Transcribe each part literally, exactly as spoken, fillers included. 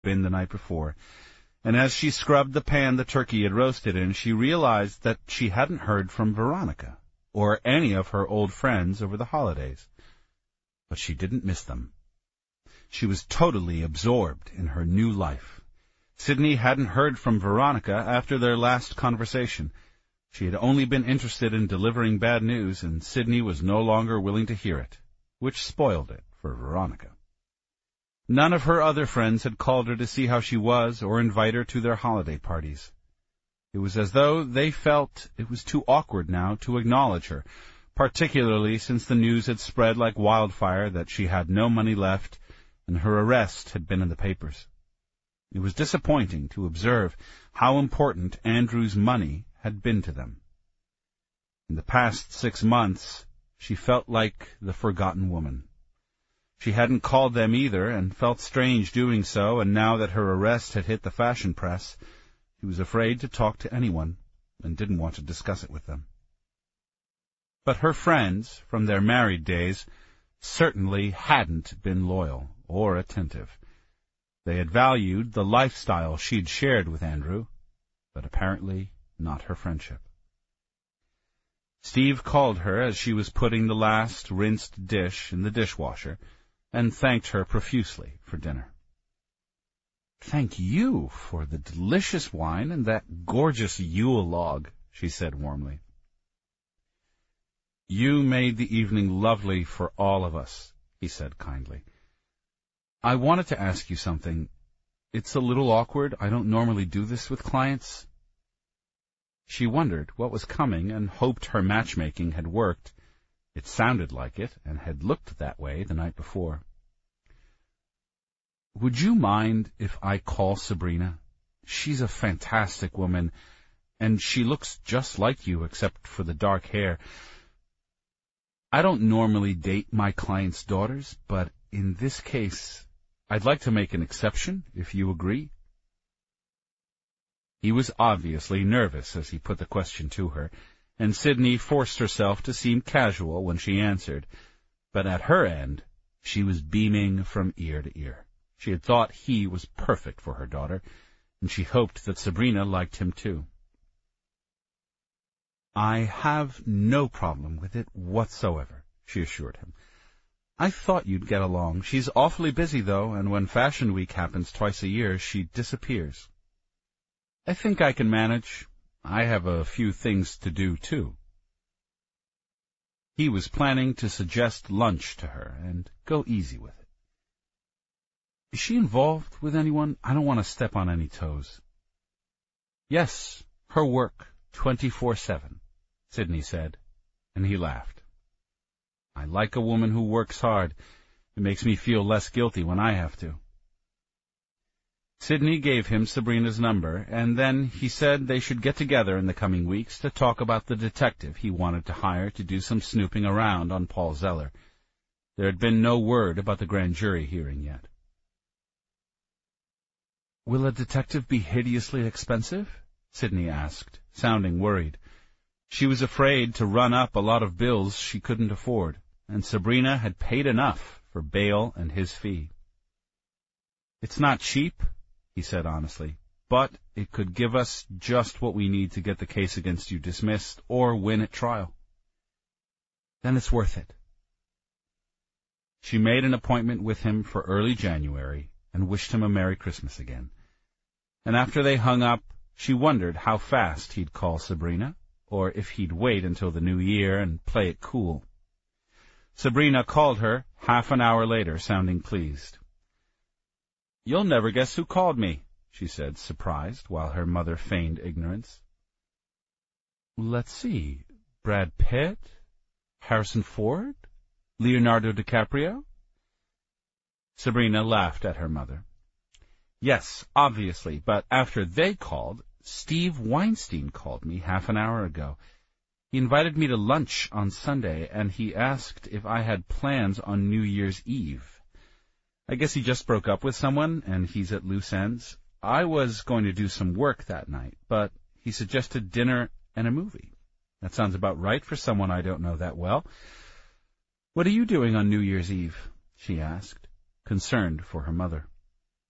been the night before, and as she scrubbed the pan the turkey had roasted in, she realized that she hadn't heard from Veronica or any of her old friends over the holidays. But she didn't miss them. She was totally absorbed in her new life. Sidney hadn't heard from Veronica after their last conversation. She had only been interested in delivering bad news, and Sidney was no longer willing to hear it, which spoiled it for Veronica. None of her other friends had called her to see how she was or invite her to their holiday parties. It was as though they felt it was too awkward now to acknowledge her, particularly since the news had spread like wildfire that she had no money left and her arrest had been in the papers. It was disappointing to observe how important Andrew's money had been to them. In the past six months, she felt like the forgotten woman. She hadn't called them either, and felt strange doing so, and now that her arrest had hit the fashion press, she was afraid to talk to anyone, and didn't want to discuss it with them. But her friends, from their married days, certainly hadn't been loyal or attentive. They had valued the lifestyle she'd shared with Andrew, but apparently not her friendship. Steve called her as she was putting the last rinsed dish in the dishwasher, and thanked her profusely for dinner. "Thank you for the delicious wine and that gorgeous Yule log," she said warmly. "You made the evening lovely for all of us," he said kindly. "I wanted to ask you something. It's a little awkward. I don't normally do this with clients." She wondered what was coming and hoped her matchmaking had worked. It sounded like it, and had looked that way the night before. "Would you mind if I call Sabrina? She's a fantastic woman, and she looks just like you except for the dark hair. I don't normally date my clients' daughters, but in this case, I'd like to make an exception, if you agree." He was obviously nervous as he put the question to her, and Sidney forced herself to seem casual when she answered, but at her end she was beaming from ear to ear. She had thought he was perfect for her daughter, and she hoped that Sabrina liked him too. "I have no problem with it whatsoever," she assured him. "I thought you'd get along. She's awfully busy, though, and when Fashion Week happens twice a year, she disappears." "I think I can manage. I have a few things to do, too." He was planning to suggest lunch to her and go easy with it. "Is she involved with anyone? I don't want to step on any toes." "Yes, her work, twenty-four seven, Sidney said, and he laughed. "I like a woman who works hard. It makes me feel less guilty when I have to." Sidney gave him Sabrina's number, and then he said they should get together in the coming weeks to talk about the detective he wanted to hire to do some snooping around on Paul Zeller. There had been no word about the grand jury hearing yet. "Will a detective be hideously expensive?" Sidney asked, sounding worried. She was afraid to run up a lot of bills she couldn't afford, and Sabrina had paid enough for bail and his fee. "It's not cheap," he said honestly, "but it could give us just what we need to get the case against you dismissed or win at trial." "Then it's worth it." She made an appointment with him for early January and wished him a Merry Christmas again. And after they hung up, she wondered how fast he'd call Sabrina, or if he'd wait until the new year and play it cool. Sabrina called her half an hour later, sounding pleased. "You'll never guess who called me," she said, surprised, while her mother feigned ignorance. "Let's see. Brad Pitt? Harrison Ford? Leonardo DiCaprio?" Sabrina laughed at her mother. "Yes, obviously, but after they called, Steve Weinstein called me half an hour ago. He invited me to lunch on Sunday, and he asked if I had plans on New Year's Eve. I guess he just broke up with someone, and he's at loose ends. I was going to do some work that night, but he suggested dinner and a movie. That sounds about right for someone I don't know that well. What are you doing on New Year's Eve?" she asked, concerned for her mother.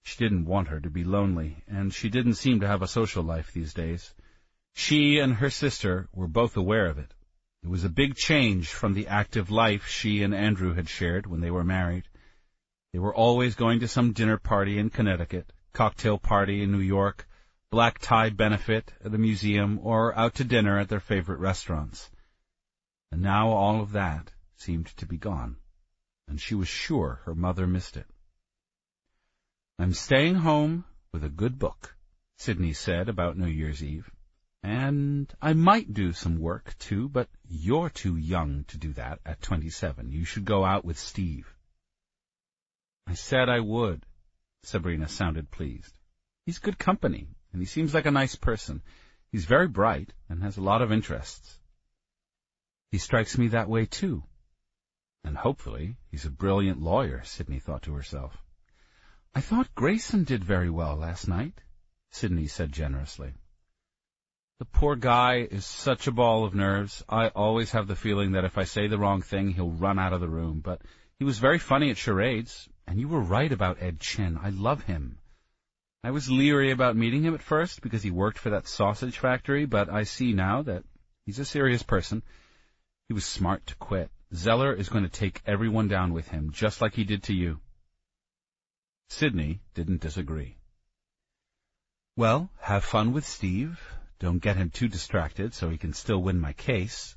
She didn't want her to be lonely, and she didn't seem to have a social life these days. She and her sister were both aware of it. It was a big change from the active life she and Andrew had shared when they were married. They were always going to some dinner party in Connecticut, cocktail party in New York, black tie benefit at a museum, or out to dinner at their favorite restaurants. And now all of that seemed to be gone, and she was sure her mother missed it. "I'm staying home with a good book," Sydney said about New Year's Eve. "And I might do some work, too, but you're too young to do that at twenty-seven. You should go out with Steve." "I said I would." Sabrina sounded pleased. "He's good company, and he seems like a nice person. He's very bright and has a lot of interests." "He strikes me that way, too." "And hopefully he's a brilliant lawyer," Sydney thought to herself. "I thought Grayson did very well last night," Sydney said generously. "The poor guy is such a ball of nerves. I always have the feeling that if I say the wrong thing, he'll run out of the room. But he was very funny at charades, and you were right about Ed Chin. I love him. I was leery about meeting him at first because he worked for that sausage factory, but I see now that he's a serious person. He was smart to quit. Zeller is going to take everyone down with him, just like he did to you." Sydney didn't disagree. "Well, have fun with Steve. Don't get him too distracted so he can still win my case."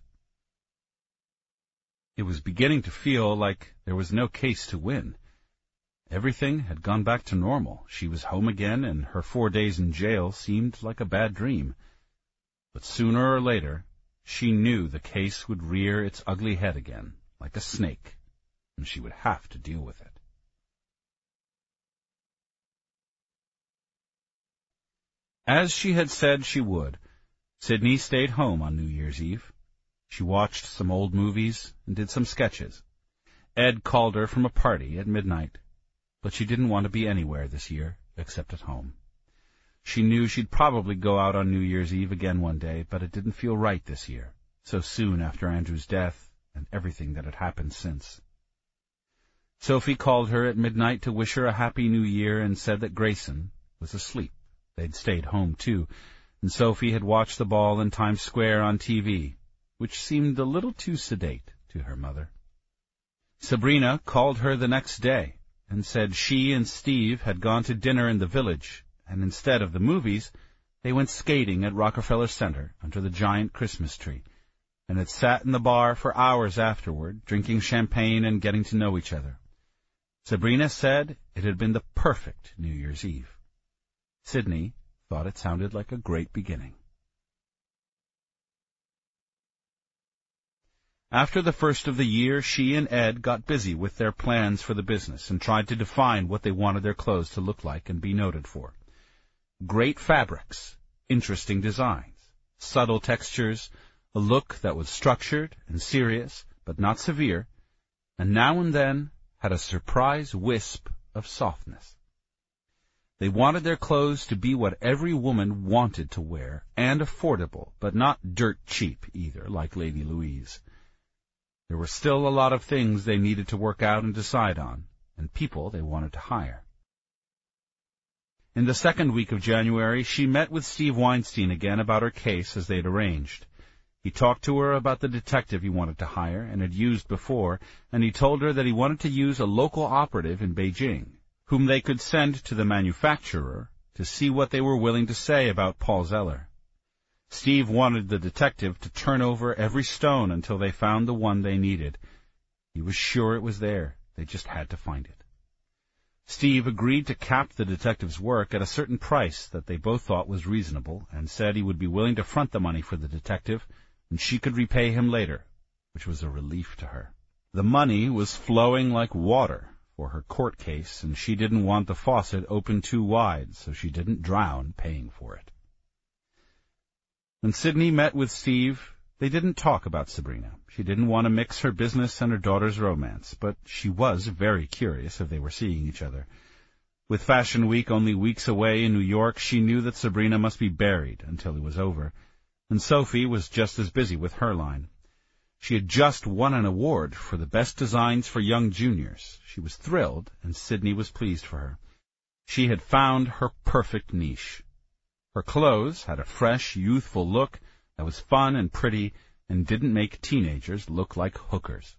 It was beginning to feel like there was no case to win. Everything had gone back to normal. She was home again, and her four days in jail seemed like a bad dream. But sooner or later, she knew the case would rear its ugly head again, like a snake, and she would have to deal with it. As she had said she would, Sydney stayed home on New Year's Eve. She watched some old movies and did some sketches. Ed called her from a party at midnight, but she didn't want to be anywhere this year except at home. She knew she'd probably go out on New Year's Eve again one day, but it didn't feel right this year, so soon after Andrew's death and everything that had happened since. Sophie called her at midnight to wish her a happy new year and said that Grayson was asleep. They'd stayed home, too, and Sophie had watched the ball in Times Square on T V, which seemed a little too sedate to her mother. Sabrina called her the next day and said she and Steve had gone to dinner in the village, and instead of the movies, they went skating at Rockefeller Center under the giant Christmas tree, and had sat in the bar for hours afterward, drinking champagne and getting to know each other. Sabrina said it had been the perfect New Year's Eve. Sydney thought it sounded like a great beginning. After the first of the year, she and Ed got busy with their plans for the business and tried to define what they wanted their clothes to look like and be noted for. Great fabrics, interesting designs, subtle textures, a look that was structured and serious, but not severe, and now and then had a surprise wisp of softness. They wanted their clothes to be what every woman wanted to wear, and affordable, but not dirt cheap either, like Lady Louise. There were still a lot of things they needed to work out and decide on, and people they wanted to hire. In the second week of January, she met with Steve Weinstein again about her case as they'd arranged. He talked to her about the detective he wanted to hire and had used before, and he told her that he wanted to use a local operative in Beijing, whom they could send to the manufacturer to see what they were willing to say about Paul Zeller. Steve wanted the detective to turn over every stone until they found the one they needed. He was sure it was there. They just had to find it. Steve agreed to cap the detective's work at a certain price that they both thought was reasonable, and said he would be willing to front the money for the detective, and she could repay him later, which was a relief to her. The money was flowing like water for her court case, and she didn't want the faucet open too wide, so she didn't drown paying for it. When Sydney met with Steve, they didn't talk about Sabrina. She didn't want to mix her business and her daughter's romance, but she was very curious if they were seeing each other. With Fashion Week only weeks away in New York, she knew that Sabrina must be buried until it was over, and Sophie was just as busy with her line. She had just won an award for the best designs for young juniors. She was thrilled, and Sydney was pleased for her. She had found her perfect niche. Her clothes had a fresh, youthful look that was fun and pretty and didn't make teenagers look like hookers.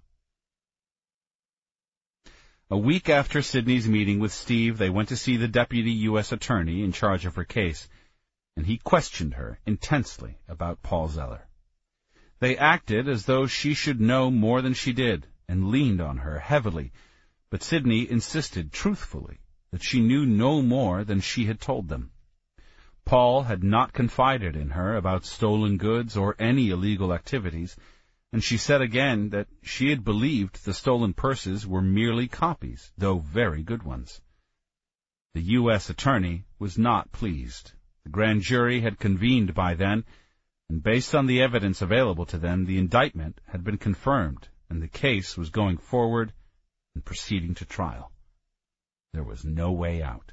A week after Sydney's meeting with Steve, they went to see the deputy U S attorney in charge of her case, and he questioned her intensely about Paul Zeller. They acted as though she should know more than she did, and leaned on her heavily, but Sydney insisted truthfully that she knew no more than she had told them. Paul had not confided in her about stolen goods or any illegal activities, and she said again that she had believed the stolen purses were merely copies, though very good ones. The U S attorney was not pleased. The grand jury had convened by then, and based on the evidence available to them, the indictment had been confirmed, and the case was going forward and proceeding to trial. There was no way out.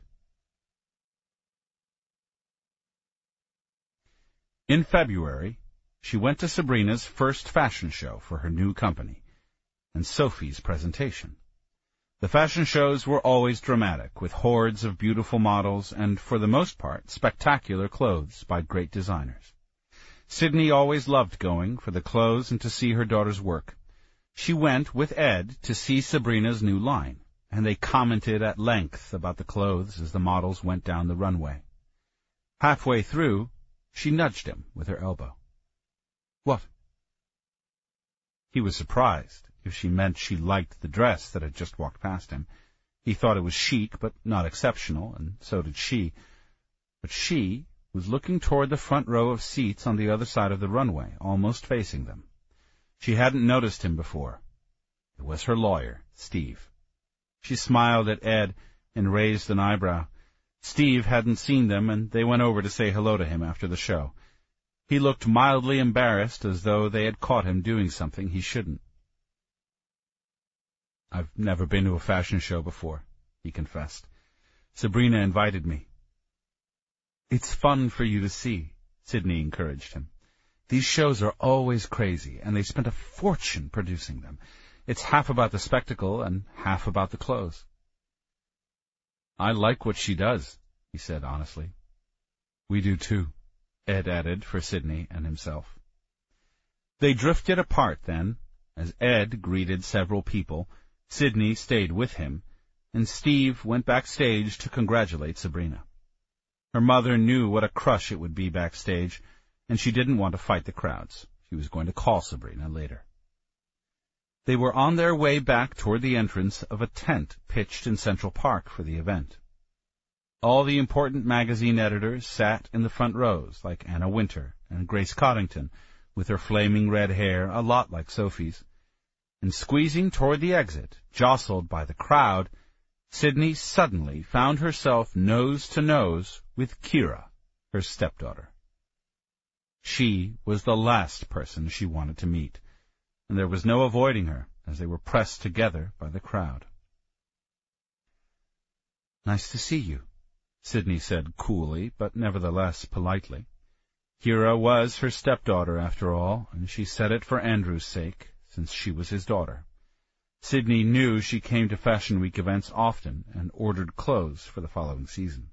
In February, she went to Sabrina's first fashion show for her new company, and Sophie's presentation. The fashion shows were always dramatic, with hordes of beautiful models and, for the most part, spectacular clothes by great designers. Sydney always loved going for the clothes and to see her daughter's work. She went with Ed to see Sabrina's new line, and they commented at length about the clothes as the models went down the runway. Halfway through, she nudged him with her elbow. "What?" He was surprised if she meant she liked the dress that had just walked past him. He thought it was chic, but not exceptional, and so did she. But she was looking toward the front row of seats on the other side of the runway, almost facing them. She hadn't noticed him before. It was her lawyer, Steve. She smiled at Ed and raised an eyebrow. Steve hadn't seen them, and they went over to say hello to him after the show. He looked mildly embarrassed, as though they had caught him doing something he shouldn't. "I've never been to a fashion show before," he confessed. "Sabrina invited me." "It's fun for you to see," Sydney encouraged him. "These shows are always crazy, and they spent a fortune producing them. It's half about the spectacle and half about the clothes." "I like what she does," he said honestly. "We do too," Ed added for Sydney and himself. They drifted apart then, as Ed greeted several people. Sydney stayed with him, and Steve went backstage to congratulate Sabrina. Her mother knew what a crush it would be backstage, and she didn't want to fight the crowds. She was going to call Sabrina later. They were on their way back toward the entrance of a tent pitched in Central Park for the event. All the important magazine editors sat in the front rows, like Anna Wintour and Grace Coddington, with her flaming red hair, a lot like Sophie's. And squeezing toward the exit, jostled by the crowd, Sydney suddenly found herself nose to nose with Kira, her stepdaughter. She was the last person she wanted to meet, and there was no avoiding her as they were pressed together by the crowd. "Nice to see you," Sydney said coolly, but nevertheless politely. Kira was her stepdaughter, after all, and she said it for Andrew's sake, since she was his daughter. Sydney knew she came to Fashion Week events often and ordered clothes for the following season.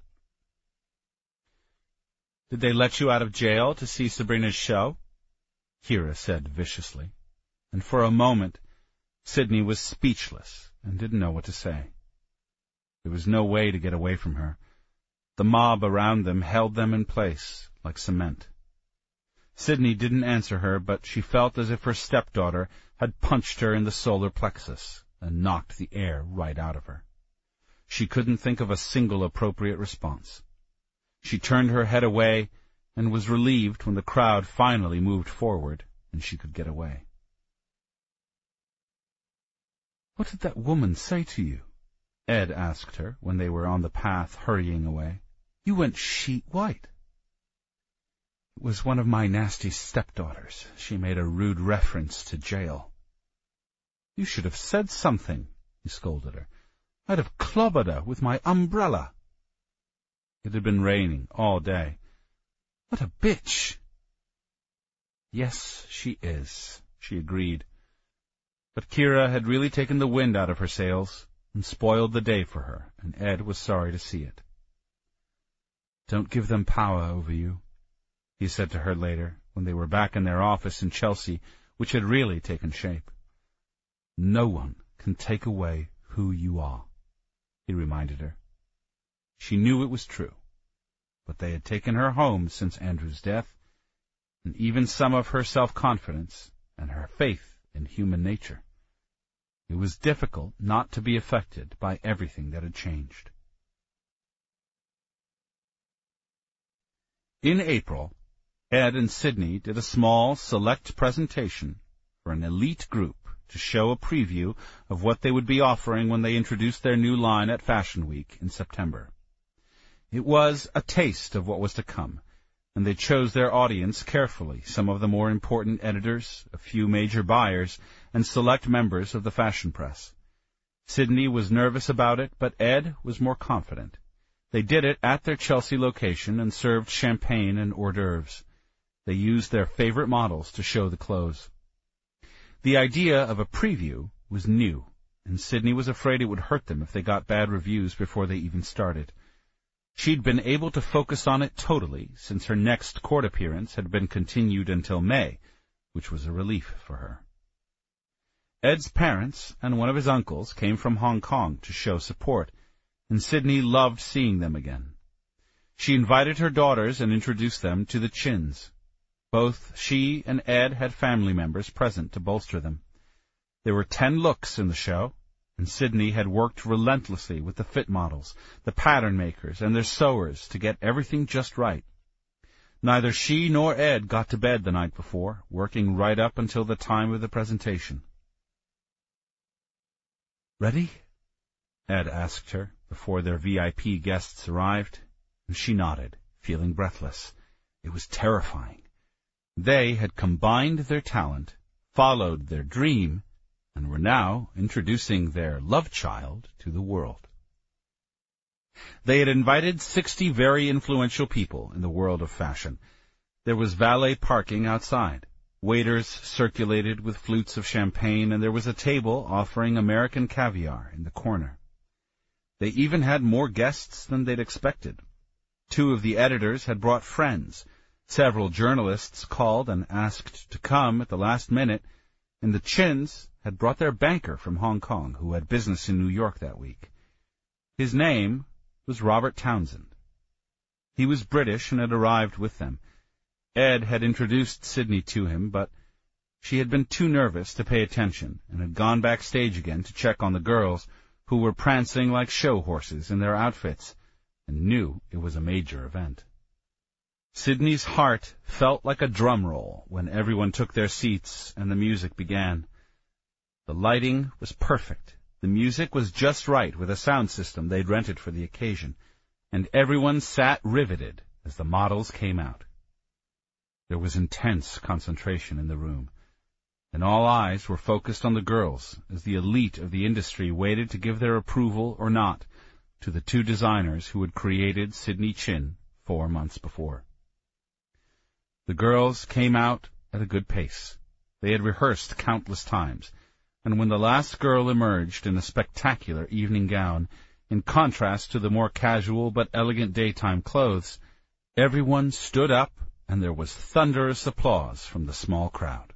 "Did they let you out of jail to see Sabrina's show?" Kira said viciously, and for a moment Sydney was speechless and didn't know what to say. There was no way to get away from her. The mob around them held them in place like cement. Sydney didn't answer her, but she felt as if her stepdaughter had punched her in the solar plexus and knocked the air right out of her. She couldn't think of a single appropriate response. She turned her head away and was relieved when the crowd finally moved forward and she could get away. "What did that woman say to you?" Ed asked her when they were on the path hurrying away. "You went sheet white." "It was one of my nasty stepdaughters. She made a rude reference to jail." "You should have said something," he scolded her. "I'd have clobbered her with my umbrella." It had been raining all day. "What a bitch!" "Yes, she is," she agreed. But Kira had really taken the wind out of her sails and spoiled the day for her, and Ed was sorry to see it. Don't give them power over you, he said to her later, when they were back in their office in Chelsea, which had really taken shape. No one can take away who you are, he reminded her. She knew it was true, but they had taken her home since Andrew's death, and even some of her self-confidence and her faith in human nature. It was difficult not to be affected by everything that had changed. In April, Ed and Sydney did a small, select presentation for an elite group to show a preview of what they would be offering when they introduced their new line at Fashion Week in September. It was a taste of what was to come, and they chose their audience carefully, some of the more important editors, a few major buyers, and select members of the fashion press. Sydney was nervous about it, but Ed was more confident. They did it at their Chelsea location and served champagne and hors d'oeuvres. They used their favorite models to show the clothes. The idea of a preview was new, and Sydney was afraid it would hurt them if they got bad reviews before they even started. She'd been able to focus on it totally since her next court appearance had been continued until May, which was a relief for her. Ed's parents and one of his uncles came from Hong Kong to show support, and Sydney loved seeing them again. She invited her daughters and introduced them to the Chins. Both she and Ed had family members present to bolster them. There were ten looks in the show, and Sydney had worked relentlessly with the fit models, the pattern makers, and their sewers to get everything just right. Neither she nor Ed got to bed the night before, working right up until the time of the presentation. "Ready?" Ed asked her before their V I P guests arrived, and she nodded, feeling breathless. It was terrifying. They had combined their talent, followed their dream, and were now introducing their love child to the world. They had invited sixty very influential people in the world of fashion. There was valet parking outside. Waiters circulated with flutes of champagne, and there was a table offering American caviar in the corner. They even had more guests than they'd expected. Two of the editors had brought friends. Several journalists called and asked to come at the last minute, and the Chins had brought their banker from Hong Kong, who had business in New York that week. His name was Robert Townsend. He was British and had arrived with them. Ed had introduced Sydney to him, but she had been too nervous to pay attention and had gone backstage again to check on the girls, who were prancing like show horses in their outfits, and knew it was a major event. Sydney's heart felt like a drum roll when everyone took their seats and the music began. The lighting was perfect. The music was just right with a sound system they'd rented for the occasion, and everyone sat riveted as the models came out. There was intense concentration in the room, and all eyes were focused on the girls as the elite of the industry waited to give their approval or not to the two designers who had created Sydney Chin four months before. The girls came out at a good pace. They had rehearsed countless times, and when the last girl emerged in a spectacular evening gown, in contrast to the more casual but elegant daytime clothes, everyone stood up and there was thunderous applause from the small crowd.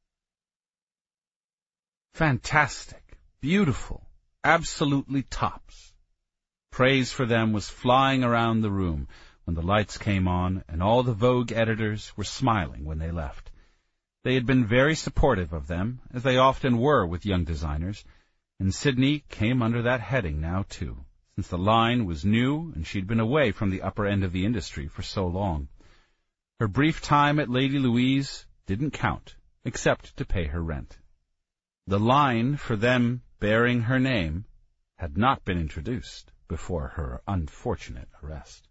Fantastic, beautiful, absolutely tops. Praise for them was flying around the room when the lights came on, and all the Vogue editors were smiling when they left. They had been very supportive of them, as they often were with young designers, and Sydney came under that heading now, too, since the line was new and she'd been away from the upper end of the industry for so long. Her brief time at Lady Louise didn't count, except to pay her rent. The line for them bearing her name had not been introduced before her unfortunate arrest.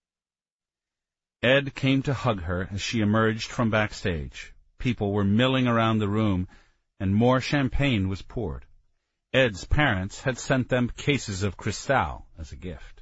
Ed came to hug her as she emerged from backstage. People were milling around the room, and more champagne was poured. Ed's parents had sent them cases of Cristal as a gift.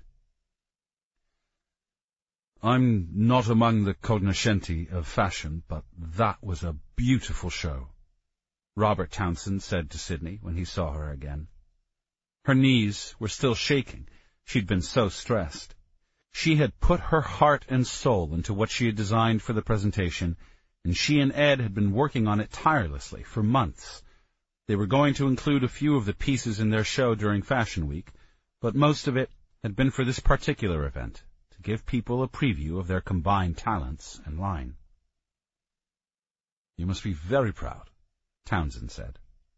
"I'm not among the cognoscenti of fashion, but that was a beautiful show," Robert Townsend said to Sydney when he saw her again. Her knees were still shaking. She'd been so stressed. She had put her heart and soul into what she had designed for the presentation, and she and Ed had been working on it tirelessly for months. They were going to include a few of the pieces in their show during Fashion Week, but most of it had been for this particular event, to give people a preview of their combined talents and line. "You must be very proud," Townsend said.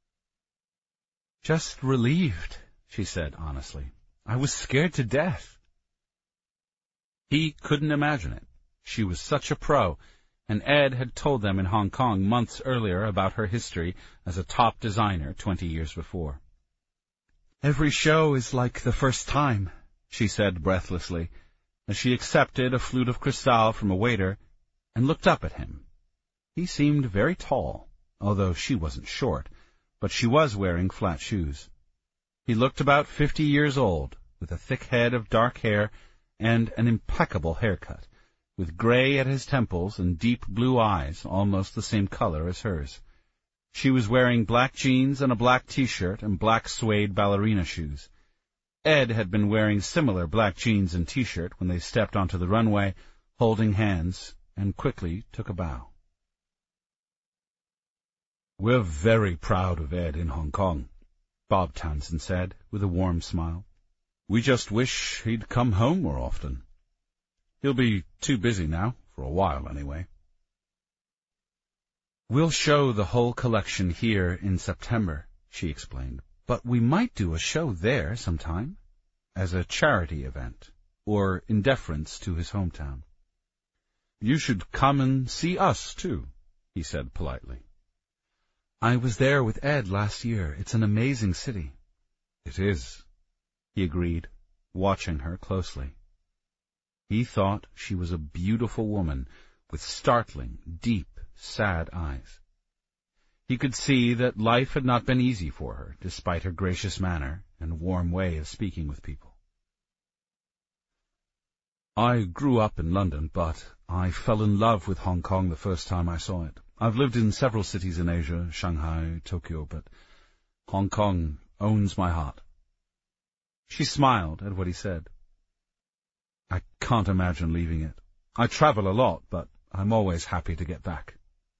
"Just relieved," she said honestly. "I was scared to death." He couldn't imagine it. She was such a pro, and Ed had told them in Hong Kong months earlier about her history as a top designer twenty years before. "Every show is like the first time," she said breathlessly, as she accepted a flute of cristal from a waiter and looked up at him. He seemed very tall, although she wasn't short, but she was wearing flat shoes. He looked about fifty years old, with a thick head of dark hair and an impeccable haircut, with gray at his temples and deep blue eyes almost the same color as hers. She was wearing black jeans and a black T-shirt and black suede ballerina shoes. Ed had been wearing similar black jeans and T-shirt when they stepped onto the runway, holding hands, and quickly took a bow. "We're very proud of Ed in Hong Kong," Bob Townsend said, with a warm smile. "We just wish he'd come home more often. He'll be too busy now, for a while anyway." "We'll show the whole collection here in September," she explained, "but we might do a show there sometime, as a charity event, or in deference to his hometown." "You should come and see us, too," he said politely. "I was there with Ed last year. It's an amazing city." "It is," he agreed, watching her closely. He thought she was a beautiful woman with startling, deep, sad eyes. He could see that life had not been easy for her, despite her gracious manner and warm way of speaking with people. "I grew up in London, but I fell in love with Hong Kong the first time I saw it. I've lived in several cities in Asia, Shanghai, Tokyo, but Hong Kong owns my heart." She smiled at what he said. "I can't imagine leaving it. I travel a lot, but I'm always happy to get back."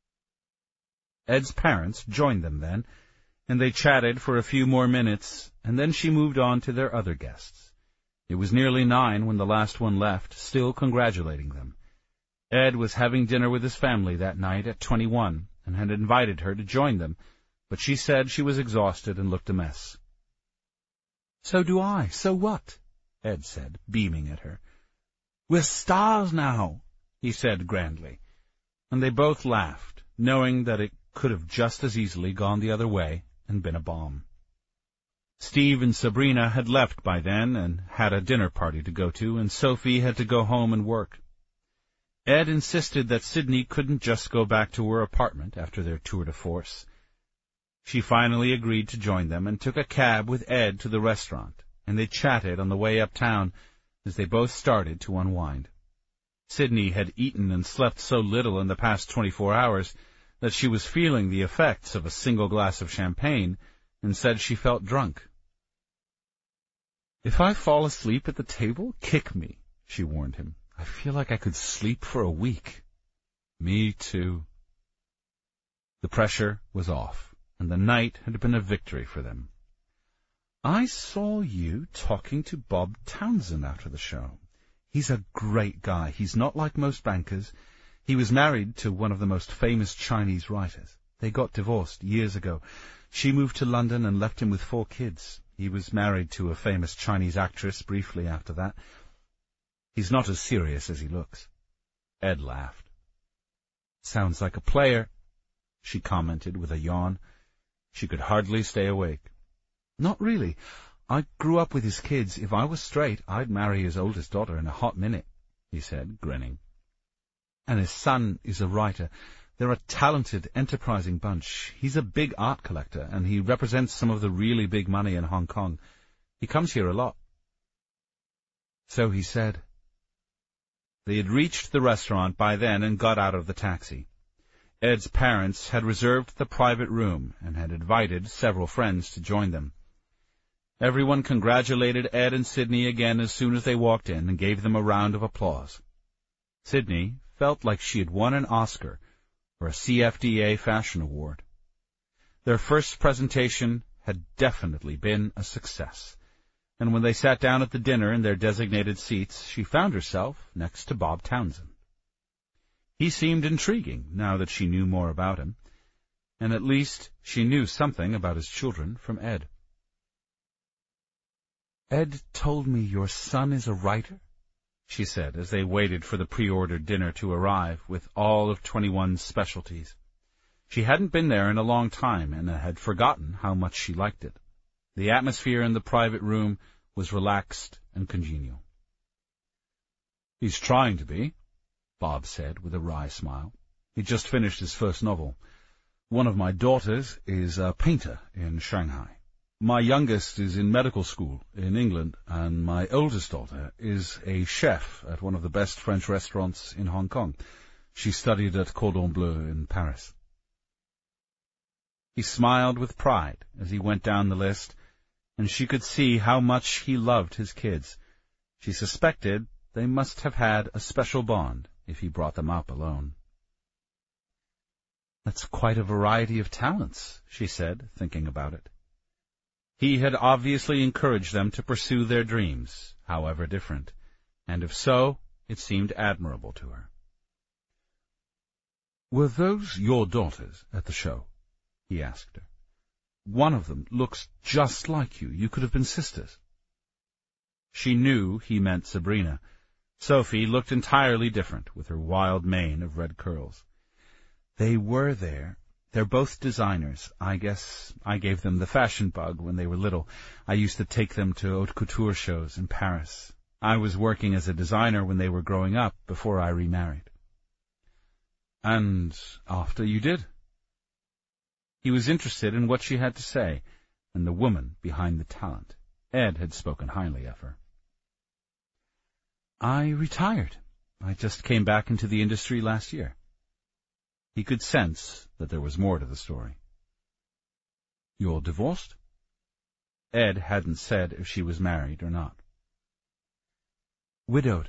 Ed's parents joined them then, and they chatted for a few more minutes, and then she moved on to their other guests. It was nearly nine when the last one left, still congratulating them. Ed was having dinner with his family that night at twenty-one, and had invited her to join them, but she said she was exhausted and looked a mess. "So do I. So what?" Ed said, beaming at her. "We're stars now," he said grandly, and they both laughed, knowing that it could have just as easily gone the other way and been a bomb. Steve and Sabrina had left by then and had a dinner party to go to, and Sophie had to go home and work. Ed insisted that Sydney couldn't just go back to her apartment after their tour de force. She finally agreed to join them and took a cab with Ed to the restaurant, and they chatted on the way uptown as they both started to unwind. Sydney had eaten and slept so little in the past twenty-four hours that she was feeling the effects of a single glass of champagne and said she felt drunk. "If I fall asleep at the table, kick me," she warned him. "I feel like I could sleep for a week." "Me too." The pressure was off, and the night had been a victory for them. "I saw you talking to Bob Townsend after the show. He's a great guy. He's not like most bankers. He was married to one of the most famous Chinese writers. They got divorced years ago. She moved to London and left him with four kids. He was married to a famous Chinese actress briefly after that. He's not as serious as he looks." Ed laughed. "Sounds like a player," she commented with a yawn. She could hardly stay awake. "Not really. I grew up with his kids. If I was straight, I'd marry his oldest daughter in a hot minute," he said, grinning. "And his son is a writer. They're a talented, enterprising bunch. He's a big art collector, and he represents some of the really big money in Hong Kong. He comes here a lot." "So he said." They had reached the restaurant by then and got out of the taxi. Ed's parents had reserved the private room and had invited several friends to join them. Everyone congratulated Ed and Sydney again as soon as they walked in and gave them a round of applause. Sydney felt like she had won an Oscar or a C F D A Fashion Award. Their first presentation had definitely been a success, and when they sat down at the dinner in their designated seats, she found herself next to Bob Townsend. He seemed intriguing now that she knew more about him, and at least she knew something about his children from Ed. "Ed told me your son is a writer," she said as they waited for the pre-ordered dinner to arrive with all of twenty-one's specialties. She hadn't been there in a long time and had forgotten how much she liked it. The atmosphere in the private room was relaxed and congenial. "He's trying to be," Bob said with a wry smile. "He just finished his first novel. One of my daughters is a painter in Shanghai. My youngest is in medical school in England, and my oldest daughter is a chef at one of the best French restaurants in Hong Kong. She studied at Cordon Bleu in Paris." He smiled with pride as he went down the list, and she could see how much he loved his kids. She suspected they must have had a special bond if he brought them up alone. "That's quite a variety of talents," she said, thinking about it. He had obviously encouraged them to pursue their dreams, however different, and if so, it seemed admirable to her. "Were those your daughters at the show?" he asked her. "One of them looks just like you. You could have been sisters." She knew he meant Sabrina. Sophie looked entirely different, with her wild mane of red curls. "They were there. They're both designers. I guess I gave them the fashion bug when they were little. I used to take them to haute couture shows in Paris. I was working as a designer when they were growing up, before I remarried." "And after you did?" He was interested in what she had to say, and the woman behind the talent. Ed had spoken highly of her. "I retired. I just came back into the industry last year." He could sense that there was more to the story. "You're divorced?" Ed hadn't said if she was married or not. "Widowed."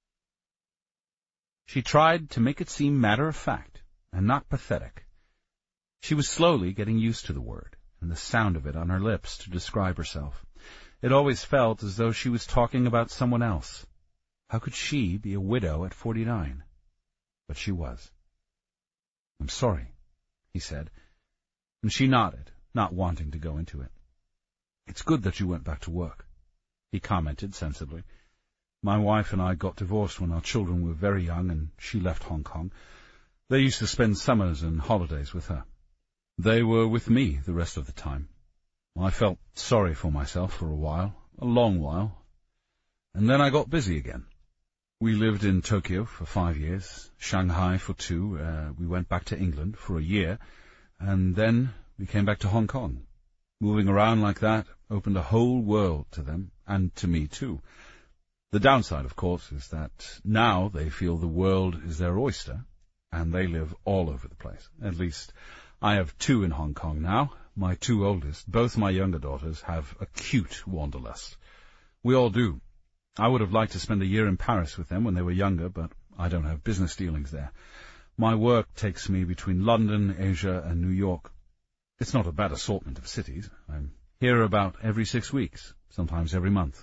She tried to make it seem matter-of-fact and not pathetic. She was slowly getting used to the word and the sound of it on her lips to describe herself. It always felt as though she was talking about someone else. How could she be a widow at forty-nine? But she was. "I'm sorry," he said, and she nodded, not wanting to go into it. "It's good that you went back to work," he commented sensibly. "My wife and I got divorced when our children were very young, and she left Hong Kong. They used to spend summers and holidays with her. They were with me the rest of the time. I felt sorry for myself for a while, a long while, and then I got busy again. We lived in Tokyo for five years, Shanghai for two, uh, we went back to England for a year, and then we came back to Hong Kong. Moving around like that opened a whole world to them, and to me too. The downside, of course, is that now they feel the world is their oyster, and they live all over the place. At least, I have two in Hong Kong now. My two oldest, both my younger daughters, have acute wanderlust. We all do. I would have liked to spend a year in Paris with them when they were younger, but I don't have business dealings there. My work takes me between London, Asia, and New York. It's not a bad assortment of cities. I'm here about every six weeks, sometimes every month."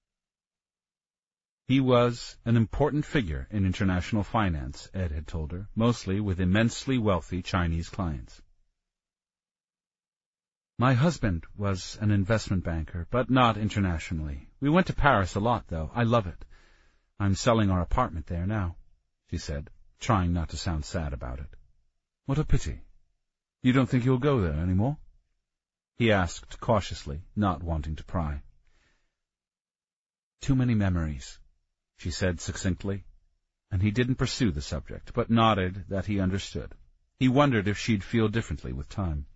He was an important figure in international finance, Ed had told her, mostly with immensely wealthy Chinese clients. "My husband was an investment banker, but not internationally. We went to Paris a lot, though. I love it. I'm selling our apartment there now," she said, trying not to sound sad about it. "What a pity. You don't think you'll go there any more?" he asked cautiously, not wanting to pry. "Too many memories," she said succinctly, and he didn't pursue the subject, but nodded that he understood. He wondered if she'd feel differently with time.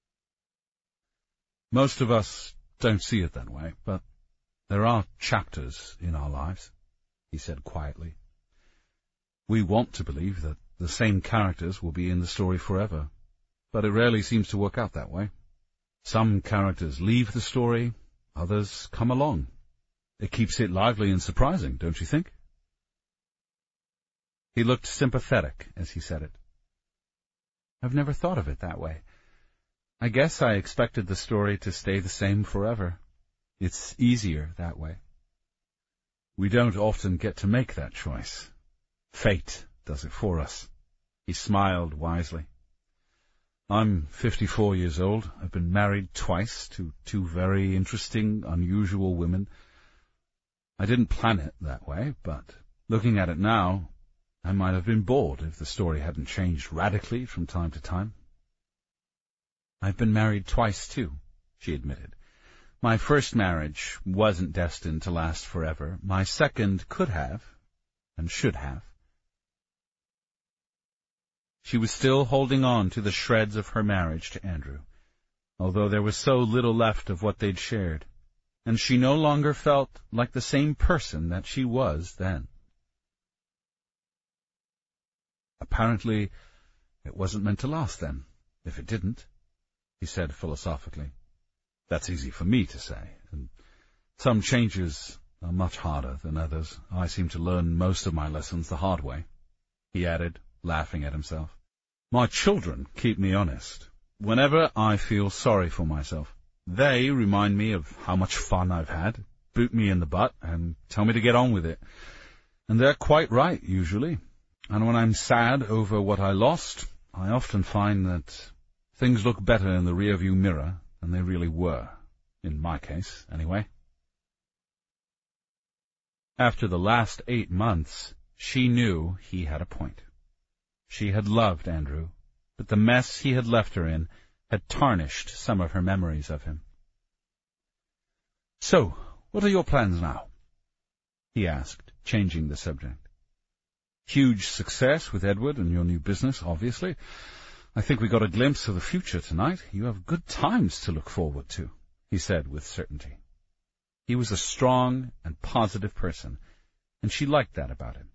"Most of us don't see it that way, but there are chapters in our lives," he said quietly. "We want to believe that the same characters will be in the story forever, but it rarely seems to work out that way. Some characters leave the story, others come along. It keeps it lively and surprising, don't you think? He looked sympathetic as he said it. I've never thought of it that way. I guess I expected the story to stay the same forever. It's easier that way. We don't often get to make that choice. Fate does it for us. He smiled wisely. I'm fifty-four years old. I've been married twice to two very interesting, unusual women. I didn't plan it that way, but looking at it now, I might have been bored if the story hadn't changed radically from time to time. I've been married twice, too, she admitted. My first marriage wasn't destined to last forever. My second could have, and should have. She was still holding on to the shreds of her marriage to Andrew, although there was so little left of what they'd shared, and she no longer felt like the same person that she was then. Apparently, it wasn't meant to last then, if it didn't, he said philosophically. That's easy for me to say, and some changes are much harder than others. I seem to learn most of my lessons the hard way, he added, laughing at himself. My children keep me honest. Whenever I feel sorry for myself, they remind me of how much fun I've had, boot me in the butt, and tell me to get on with it. And they're quite right, usually. And when I'm sad over what I lost, I often find that things look better in the rearview mirror than they really were, in my case, anyway. After the last eight months, she knew he had a point. She had loved Andrew, but the mess he had left her in had tarnished some of her memories of him. So, what are your plans now? He asked, changing the subject. Huge success with Edward and your new business, obviously. I think we got a glimpse of the future tonight. You have good times to look forward to, he said with certainty. He was a strong and positive person, and she liked that about him.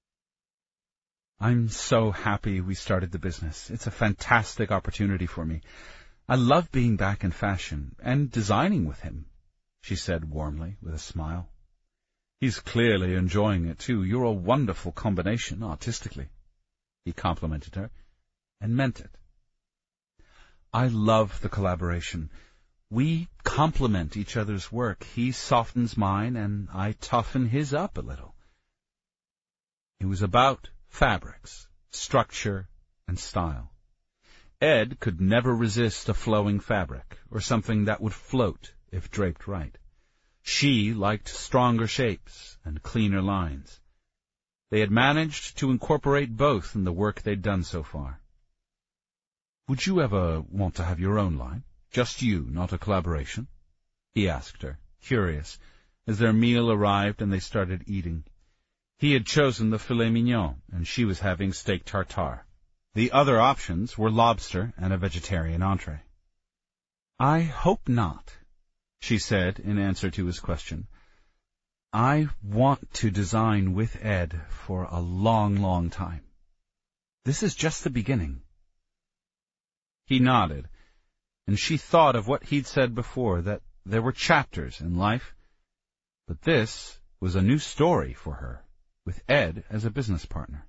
I'm so happy we started the business. It's a fantastic opportunity for me. I love being back in fashion and designing with him, she said warmly with a smile. He's clearly enjoying it, too. You're a wonderful combination, artistically. He complimented her, and meant it. I love the collaboration. We complement each other's work. He softens mine, and I toughen his up a little. It was about fabrics, structure, and style. Ed could never resist a flowing fabric, or something that would float if draped right. She liked stronger shapes and cleaner lines. They had managed to incorporate both in the work they'd done so far. Would you ever want to have your own line? Just you, not a collaboration? He asked her, curious, as their meal arrived and they started eating. He had chosen the filet mignon, and she was having steak tartare. The other options were lobster and a vegetarian entree. I hope not, she said in answer to his question. I want to design with Ed for a long, long time. This is just the beginning. He nodded, and she thought of what he'd said before, that there were chapters in life, but this was a new story for her, with Ed as a business partner.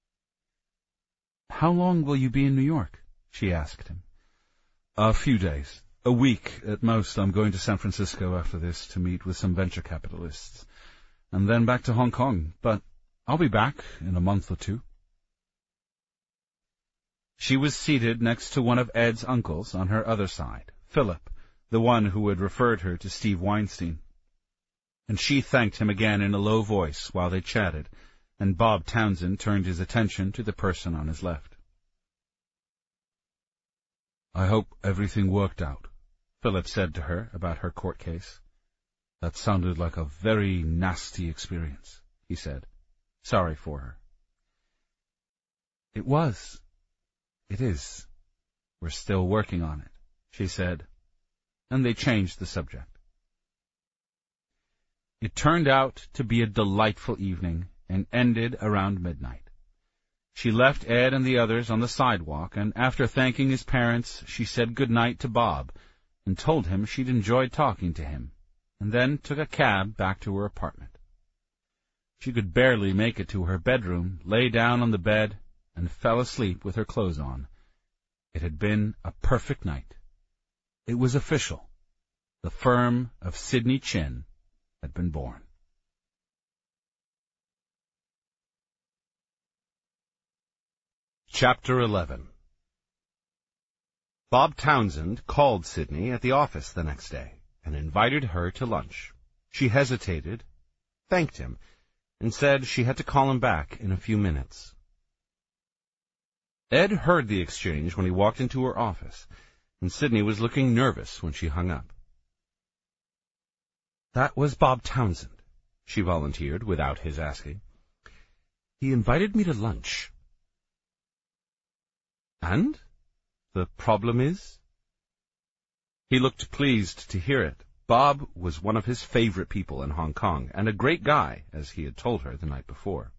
How long will you be in New York? She asked him. A few days. A week at most. I'm going to San Francisco after this to meet with some venture capitalists, and then back to Hong Kong, but I'll be back in a month or two. She was seated next to one of Ed's uncles on her other side, Philip, the one who had referred her to Steve Weinstein. And she thanked him again in a low voice while they chatted, and Bob Townsend turned his attention to the person on his left. I hope everything worked out, Philip said to her about her court case. That sounded like a very nasty experience, he said, sorry for her. It was. It is. We're still working on it, she said, and they changed the subject. It turned out to be a delightful evening and ended around midnight. She left Ed and the others on the sidewalk, and after thanking his parents, she said good night to Bob and told him she'd enjoyed talking to him and then took a cab back to her apartment. She could barely make it to her bedroom, lay down on the bed, and fell asleep with her clothes on. It had been a perfect night. It was official. The firm of Sidney Chin had been born. Chapter eleven. Bob Townsend called Sidney at the office the next day and invited her to lunch. She hesitated, thanked him, and said she had to call him back in a few minutes. Ed heard the exchange when he walked into her office, and Sidney was looking nervous when she hung up. "That was Bob Townsend," she volunteered without his asking. "He invited me to lunch." "And? The problem is?" He looked pleased to hear it. Bob was one of his favorite people in Hong Kong, and a great guy, as he had told her the night before.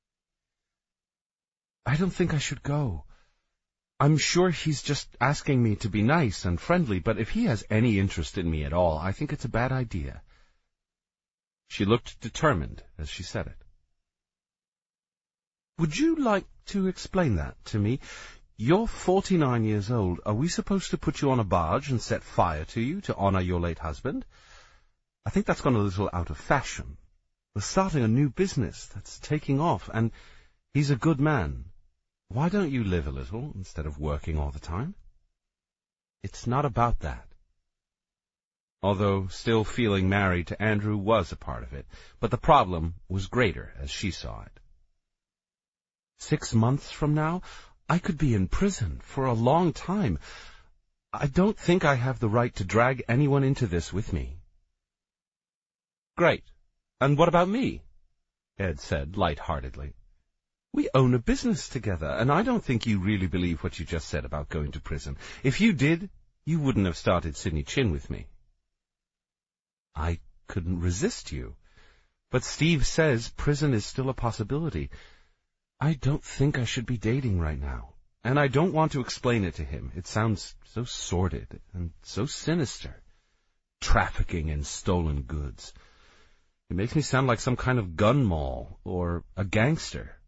"I don't think I should go. I'm sure he's just asking me to be nice and friendly, but if he has any interest in me at all, I think it's a bad idea." She looked determined as she said it. "Would you like to explain that to me? You're forty-nine years old. Are we supposed to put you on a barge and set fire to you to honor your late husband? I think that's gone a little out of fashion. We're starting a new business that's taking off, and he's a good man. Why don't you live a little instead of working all the time?" "It's not about that." Although still feeling married to Andrew was a part of it, but the problem was greater as she saw it. Six months from now, I could be in prison for a long time. I don't think I have the right to drag anyone into this with me." "Great. And what about me?" Ed said light-heartedly. "We own a business together, and I don't think you really believe what you just said about going to prison. If you did, you wouldn't have started Sidney Chin with me." "I couldn't resist you. But Steve says prison is still a possibility. I don't think I should be dating right now, and I don't want to explain it to him. It sounds so sordid and so sinister. Trafficking in stolen goods. It makes me sound like some kind of gun moll or a gangster."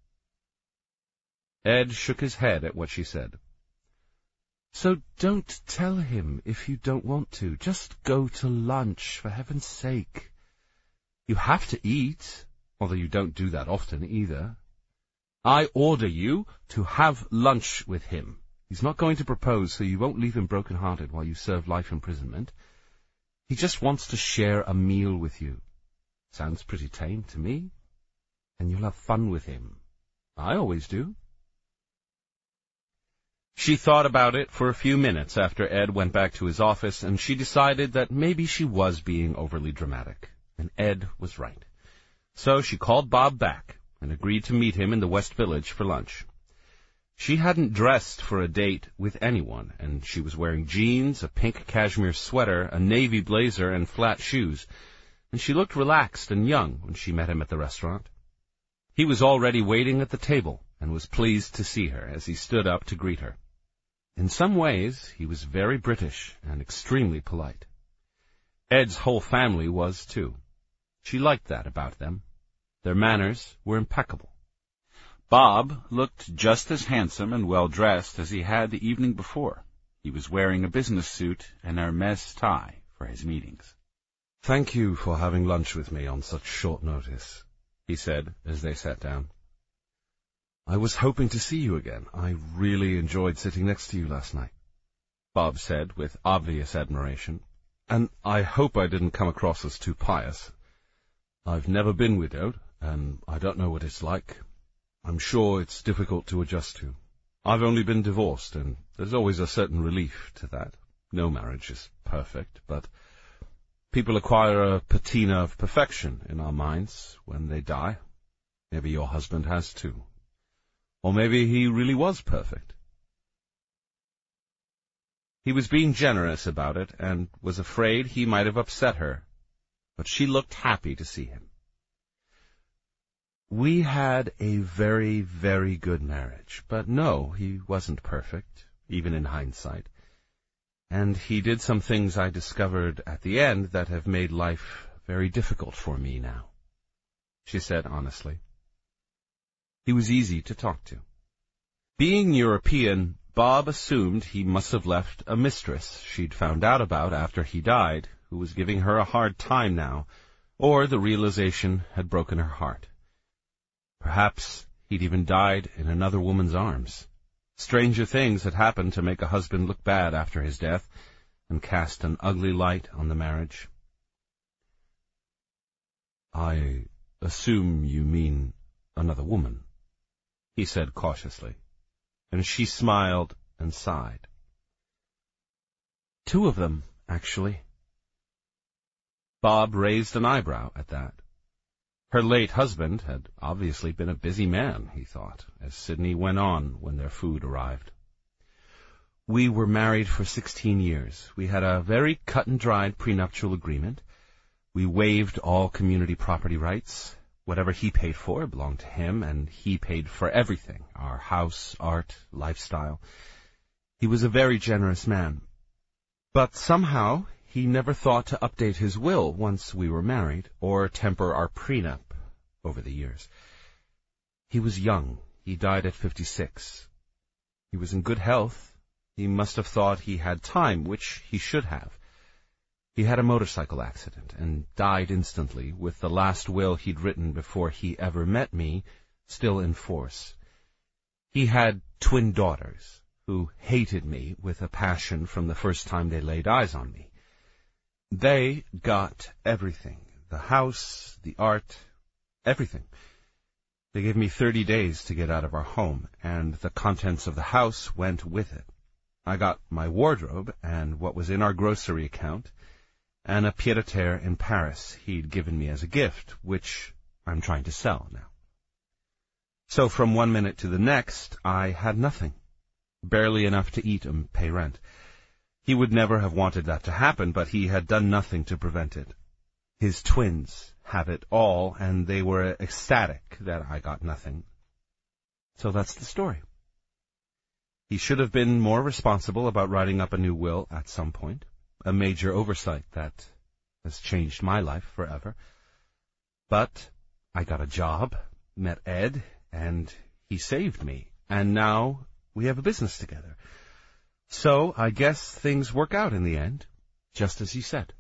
Ed shook his head at what she said. "So don't tell him if you don't want to. Just go to lunch, for heaven's sake. You have to eat, although you don't do that often either. I order you to have lunch with him. He's not going to propose, so you won't leave him broken-hearted while you serve life imprisonment. He just wants to share a meal with you. Sounds pretty tame to me. And you'll have fun with him. I always do." She thought about it for a few minutes after Ed went back to his office, and she decided that maybe she was being overly dramatic, and Ed was right. So she called Bob back and agreed to meet him in the West Village for lunch. She hadn't dressed for a date with anyone, and she was wearing jeans, a pink cashmere sweater, a navy blazer, and flat shoes, and she looked relaxed and young when she met him at the restaurant. He was already waiting at the table and was pleased to see her as he stood up to greet her. In some ways, he was very British and extremely polite. Ed's whole family was, too. She liked that about them. Their manners were impeccable. Bob looked just as handsome and well-dressed as he had the evening before. He was wearing a business suit and a Hermes tie for his meetings. "Thank you for having lunch with me on such short notice," he said as they sat down. "I was hoping to see you again. I really enjoyed sitting next to you last night," Bob said with obvious admiration. "And I hope I didn't come across as too pious. I've never been widowed, and I don't know what it's like. I'm sure it's difficult to adjust to. I've only been divorced, and there's always a certain relief to that. No marriage is perfect, but people acquire a patina of perfection in our minds when they die. Maybe your husband has too. Or maybe he really was perfect." He was being generous about it, and was afraid he might have upset her, but she looked happy to see him. "We had a very, very good marriage, but no, he wasn't perfect, even in hindsight. And he did some things I discovered at the end that have made life very difficult for me now," she said honestly. He was easy to talk to. Being European, Bob assumed he must have left a mistress she'd found out about after he died, who was giving her a hard time now, or the realization had broken her heart. Perhaps he'd even died in another woman's arms. Stranger things had happened to make a husband look bad after his death and cast an ugly light on the marriage. "I assume you mean another woman," he said cautiously, and she smiled and sighed. "Two of them, actually." Bob raised an eyebrow at that. Her late husband had obviously been a busy man, he thought, as Sidney went on when their food arrived. "We were married for sixteen years. We had a very cut-and-dried prenuptial agreement. We waived all community property rights. Whatever he paid for belonged to him, and he paid for everything, our house, art, lifestyle. He was a very generous man. But somehow he never thought to update his will once we were married, or temper our prenup over the years. He was young. He died at fifty-six. He was in good health. He must have thought he had time, which he should have. He had a motorcycle accident and died instantly, with the last will he'd written before he ever met me still in force. He had twin daughters, who hated me with a passion from the first time they laid eyes on me. They got everything, the house, the art, everything. They gave me thirty days to get out of our home, and the contents of the house went with it. I got my wardrobe and what was in our grocery account, and a pied-à-terre in Paris he'd given me as a gift, which I'm trying to sell now. So from one minute to the next, I had nothing, barely enough to eat and pay rent. He would never have wanted that to happen, but he had done nothing to prevent it. His twins have it all, and they were ecstatic that I got nothing. So that's the story. He should have been more responsible about writing up a new will at some point, a major oversight that has changed my life forever. But I got a job, met Ed, and he saved me, and now we have a business together. So I guess things work out in the end, just as he said.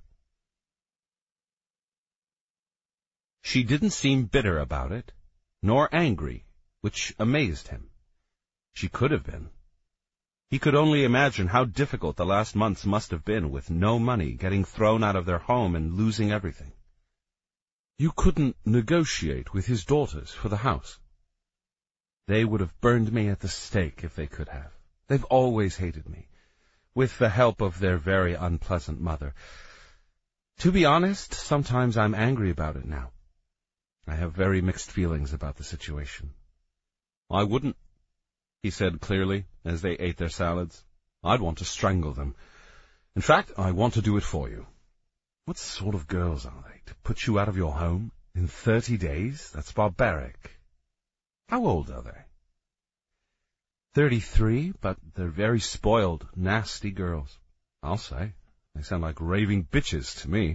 She didn't seem bitter about it, nor angry, which amazed him. She could have been. He could only imagine how difficult the last months must have been with no money, getting thrown out of their home and losing everything. "You couldn't negotiate with his daughters for the house?" "They would have burned me at the stake if they could have. They've always hated me, with the help of their very unpleasant mother. To be honest, sometimes I'm angry about it now. I have very mixed feelings about the situation." "I wouldn't," he said clearly, as they ate their salads. "I'd want to strangle them. In fact, I want to do it for you. What sort of girls are they, to put you out of your home in thirty days? That's barbaric. How old are they?" Thirty-three, but they're very spoiled, nasty girls. I'll say. They sound like raving bitches to me.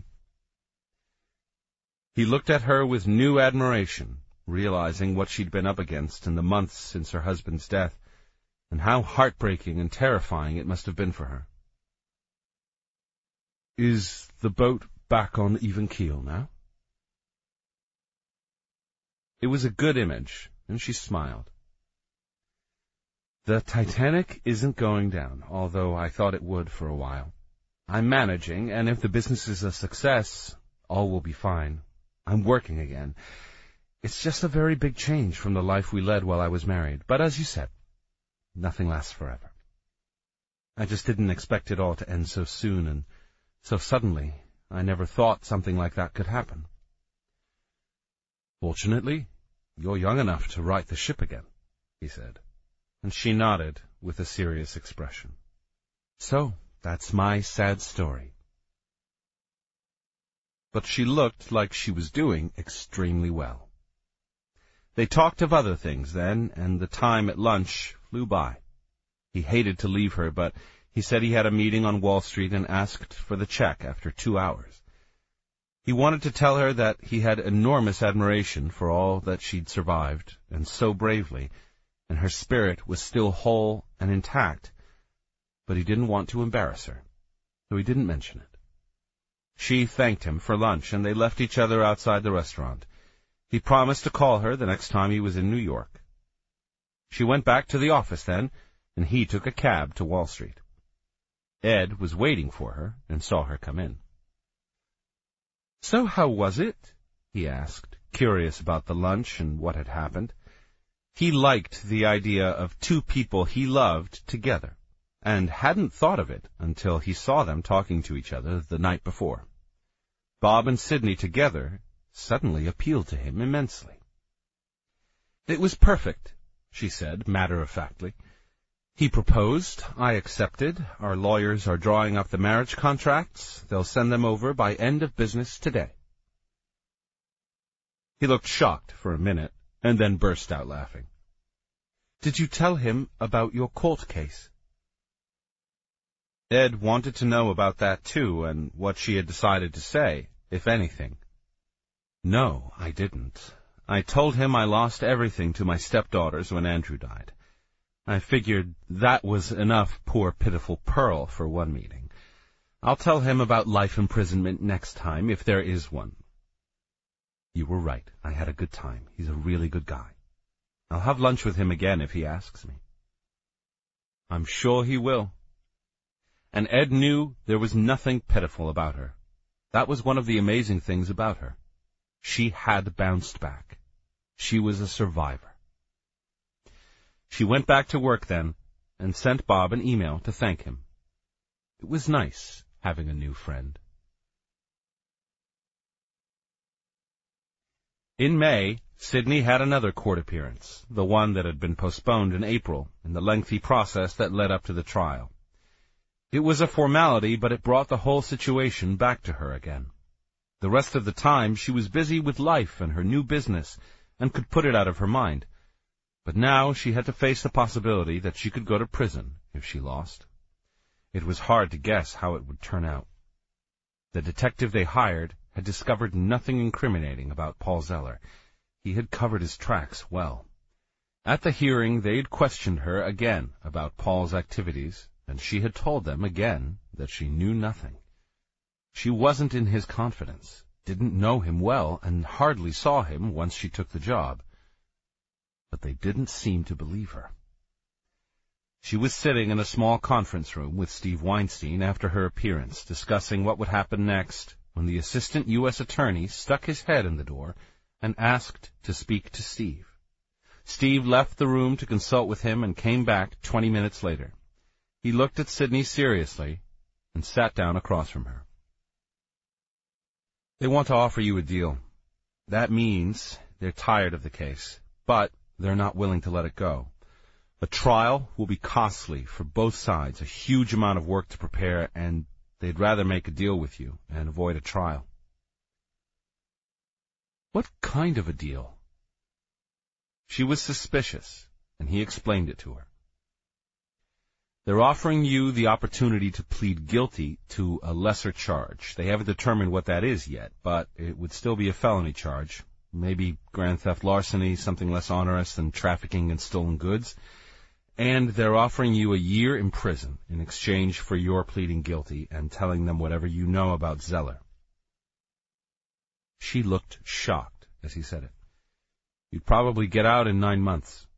He looked at her with new admiration, realizing what she'd been up against in the months since her husband's death, and how heartbreaking and terrifying it must have been for her. "Is the boat back on even keel now?" It was a good image, and she smiled. "The Titanic isn't going down, although I thought it would for a while. I'm managing, and if the business is a success, all will be fine. I'm working again. It's just a very big change from the life we led while I was married, but as you said, nothing lasts forever. I just didn't expect it all to end so soon, and so suddenly. I never thought something like that could happen." "Fortunately, you're young enough to right the ship again," he said, and she nodded with a serious expression. "So, that's my sad story." But she looked like she was doing extremely well. They talked of other things then, and the time at lunch flew by. He hated to leave her, but He said he had a meeting on Wall Street and asked for the check after two hours. He wanted to tell her that he had enormous admiration for all that she'd survived, and so bravely, and her spirit was still whole and intact, but he didn't want to embarrass her, so he didn't mention it. She thanked him for lunch, and they left each other outside the restaurant. He promised to call her the next time he was in New York. She went back to the office then, and he took a cab to Wall Street. Ed was waiting for her and saw her come in. "So how was it?" he asked, curious about the lunch and what had happened. He liked the idea of two people he loved together, and hadn't thought of it until he saw them talking to each other the night before. Bob and Sidney together suddenly appealed to him immensely. "It was perfect," she said, matter-of-factly. "He proposed. I accepted. Our lawyers are drawing up the marriage contracts. They'll send them over by end of business today." He looked shocked for a minute, and then burst out laughing. "Did you tell him about your court case?" Ed wanted to know about that, too, and what she had decided to say, if anything. "No, I didn't. I told him I lost everything to my stepdaughters when Andrew died. I figured that was enough poor pitiful Pearl for one meeting. I'll tell him about life imprisonment next time, if there is one." "You were right. I had a good time. He's a really good guy. I'll have lunch with him again if he asks me." "I'm sure he will." And Ed knew there was nothing pitiful about her. That was one of the amazing things about her. She had bounced back. She was a survivor. She went back to work then, and sent Bob an email to thank him. It was nice having a new friend. In May, Sidney had another court appearance, the one that had been postponed in April, in the lengthy process that led up to the trial. It was a formality, but it brought the whole situation back to her again. The rest of the time she was busy with life and her new business, and could put it out of her mind. But now she had to face the possibility that she could go to prison if she lost. It was hard to guess how it would turn out. The detective they hired had discovered nothing incriminating about Paul Zeller. He had covered his tracks well. At the hearing they'd questioned her again about Paul's activities, and she had told them again that she knew nothing. She wasn't in his confidence, didn't know him well, and hardly saw him once she took the job. But they didn't seem to believe her. She was sitting in a small conference room with Steve Weinstein after her appearance, discussing what would happen next, when the assistant U S attorney stuck his head in the door and asked to speak to Steve. Steve left the room to consult with him and came back twenty minutes later. He looked at Sidney seriously and sat down across from her. "They want to offer you a deal. That means they're tired of the case, but they're not willing to let it go. A trial will be costly for both sides, a huge amount of work to prepare, and they'd rather make a deal with you and avoid a trial." "What kind of a deal?" She was suspicious, and he explained it to her. "They're offering you the opportunity to plead guilty to a lesser charge. They haven't determined what that is yet, but it would still be a felony charge. Maybe grand theft larceny, something less onerous than trafficking in stolen goods. And they're offering you a year in prison in exchange for your pleading guilty and telling them whatever you know about Zeller." She looked shocked as he said it. "You'd probably get out in nine months."